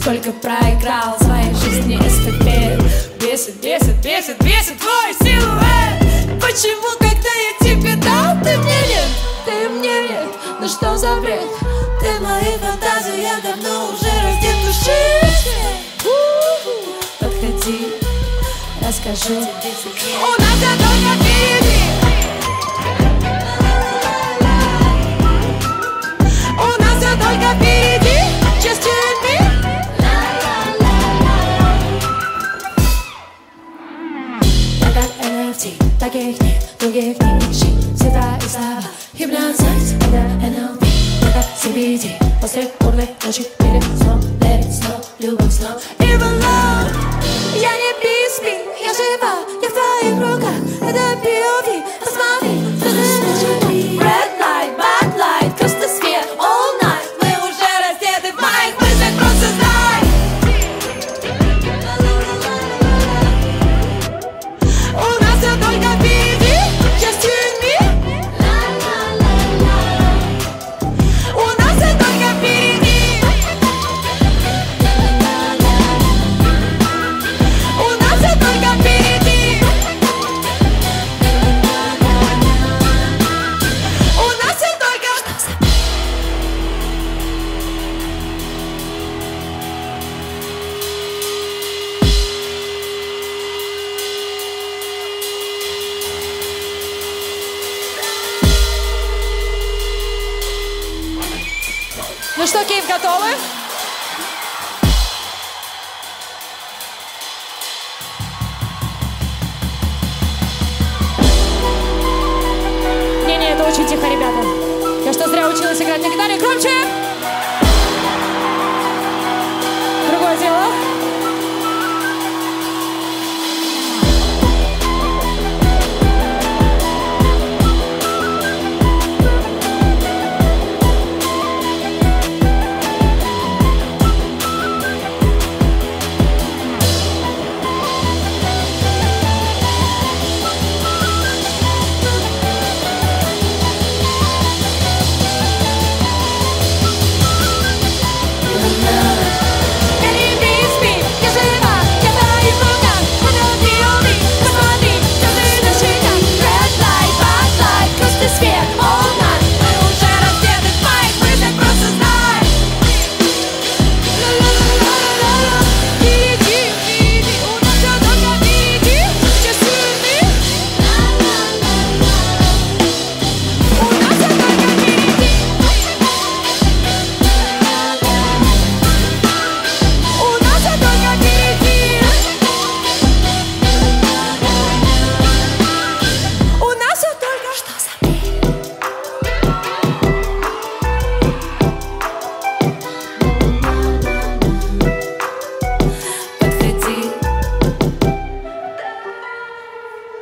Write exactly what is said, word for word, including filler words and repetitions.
сколько проиграл в своей жизни эстафет. Бесит, бесит, бесит, бесит твой силуэт. Почему, когда я тебе дал, ты мне нет, ты мне нет? Ну что за бред? Ты в моих фантазиях давно уже раздет души. Подходи, расскажу. У нас все только впереди. У нас все только впереди. Just you and me. Я как эн эф ти, таких нет, других не ищи. Цвета и слова, гипнозайз, это эн эл пи. Я как си би ти, после бурной ночи или снова, let it snow, любовь снова. Even love, я не письми, я жива, я в твоих руках. Это пи о ви, посмотри. Red light, bad light, красный свет, all night. Мы уже раздеты в моих мыслях, просто знай. У нас все только впереди, just you and me. У нас все только впереди. У нас все только впереди. У нас все только... Ну что, Киев, готовы? Не-не, это очень тихо, ребята. Я что, зря училась играть на гитаре? Громче! Другое дело.